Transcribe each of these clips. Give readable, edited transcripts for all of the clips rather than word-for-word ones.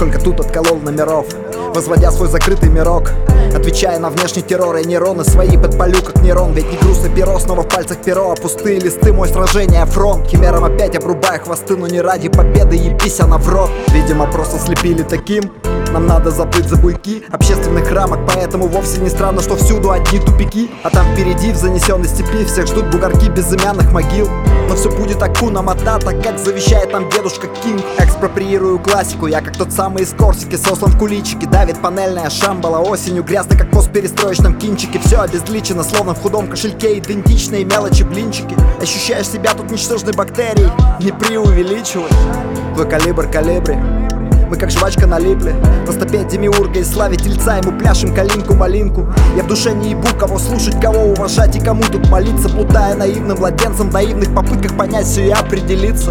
только тут отколол номеров, возводя свой закрытый мирок. Отвечая на внешний террор, я нейроны свои подпалю как нейрон. Ведь не грустно перо, снова в пальцах перо, а пустые листы, мой сражение фронт. Химерам опять обрубая хвосты, но не ради победы, ебись она в рот. Видимо, просто слепили таким. Нам надо забыть за буйки общественных рамок, поэтому вовсе не странно, что всюду одни тупики. А там впереди, в занесенной степи, всех ждут бугорки безымянных могил. Но все будет акуна матата, как завещает нам дедушка Кинг. Экспроприирую классику, я как тот самый из Корсики, сослан в куличики. Давит панельная шамбала, осенью грязно, как постперестроечном кинчике. Все обезличено, словно в худом кошельке, идентичные мелочи блинчики. Ощущаешь себя тут ничтожной бактерией, не преувеличивай. Твой калибр калибри, мы как жвачка налипли. Просто петь демиурга и славить тельца, ему пляшем калинку-малинку. Я в душе не ебу, кого слушать, кого уважать и кому тут молиться, плутая наивным младенцем в наивных попытках понять все и определиться.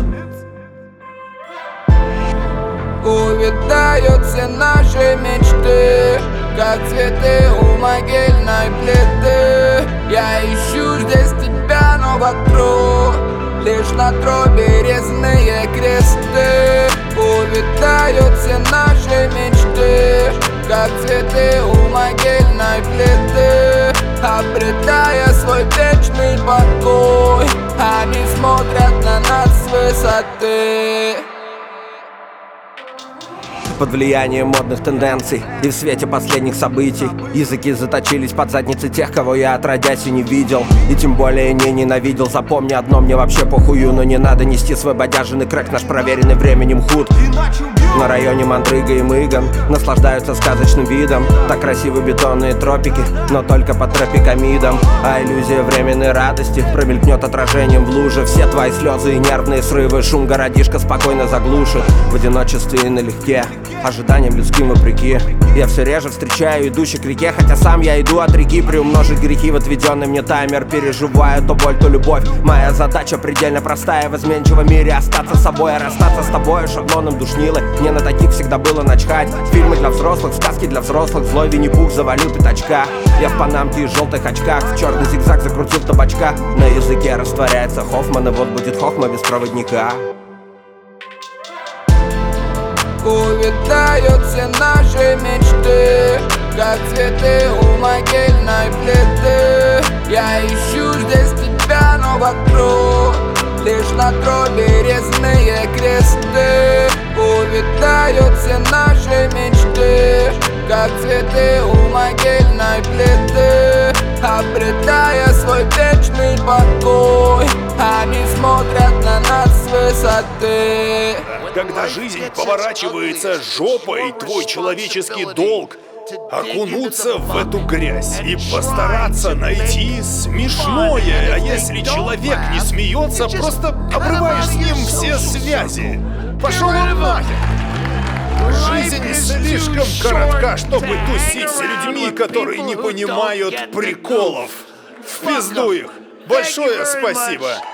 Увядают все наши мечты, как цветы у могильной плиты. Я ищу здесь тебя, но вокруг лишь на тропе резные кресты. Увядают все наши мечты, как цветы у могильной плиты. Обретая свой вечный покой, они смотрят на нас с высоты. Под влиянием модных тенденций и в свете последних событий языки заточились под задницы тех, кого я отродясь и не видел, и тем более не ненавидел. Запомни одно, мне вообще похую, но не надо нести свой бодяженный крэк, наш проверенный временем худ. На районе Мандрыга и Мыган наслаждаются сказочным видом. Так красивы бетонные тропики, но только под тропикамидом. А иллюзия временной радости промелькнет отражением в луже. Все твои слезы и нервные срывы шум городишко спокойно заглушит. В одиночестве и налегке, ожиданиям людским вопреки, я все реже встречаю идущих к реке, хотя сам я иду от реки. Приумножить грехи в отведенный мне таймер, переживаю то боль, то любовь. Моя задача предельно простая: в изменчивом мире остаться собой, а расстаться с тобой шаблоном душнилы. Мне на таких всегда было начхать. Фильмы для взрослых, сказки для взрослых, злой Винни-Пух завалил пятачка. Я в панамке и желтых очках, в черный зигзаг закрутил табачка. На языке растворяется Хоффман, и вот будет хохма без проводника. Увядают все наши мечты, как цветы у могильной плиты. Я ищу здесь тебя, но вокруг лишь на тропе резные кресты. Увядают все наши мечты, как цветы у могильной плиты. Обретая свой вечный покой, они смотрят на нас с высоты. Когда жизнь поворачивается жопой, твой человеческий долг — окунуться в эту грязь и постараться найти смешное. А если человек не смеется, просто обрываешь с ним все связи. Пошел он нахер! Жизнь слишком коротка, чтобы тусить с людьми, которые не понимают приколов. В пизду их! Большое спасибо!